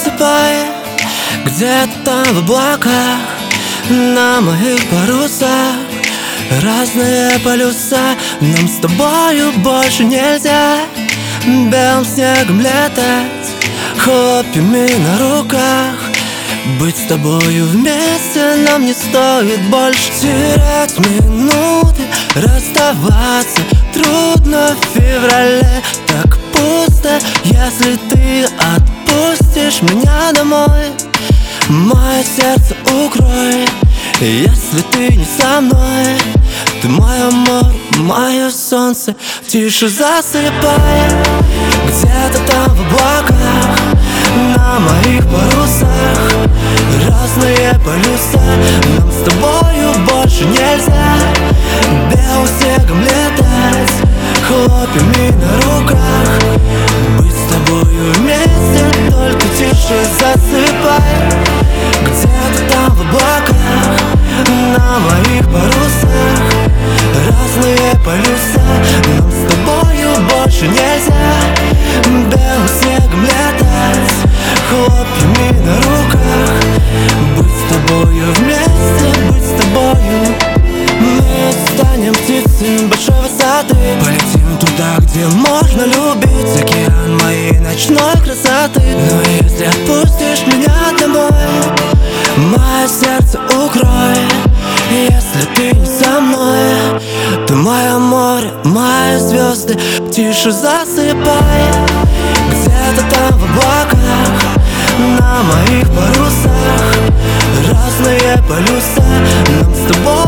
засыпай где-то там в облаках, на моих парусах разные полюса. Нам с тобою больше нельзя белым снегом летать, хлопьями на руках. Быть с тобою вместе нам не стоит больше терять минуты, расставаться трудно в феврале. Так пусто, если ты отпустишь меня домой. Мое сердце укрой, если ты не со мной. Ты мое море, мое солнце, тише засыпай где-то там в облаках, на моих парусах разные полюса. Нам с тобою больше нельзя белым снегом летать, хлопьями на руках. Быть с тобою вместе, только тише засыпай где-то там в облаках, на моих парусах разные полюса. Нам с тобою больше нельзя белым снегом летать, хлопьями на руках. Быть с тобою вместе, быть с тобою. Мы станем птицами большой высоты, полетим туда, где можно любить, океан моей ночной красоты. Но если отпустишь меня домой, мое сердце укрой, если ты не со мной. Ты мое море, мои звезды, тише засыпай где-то там в облаках, на моих парусах разные полюса. Нам с тобой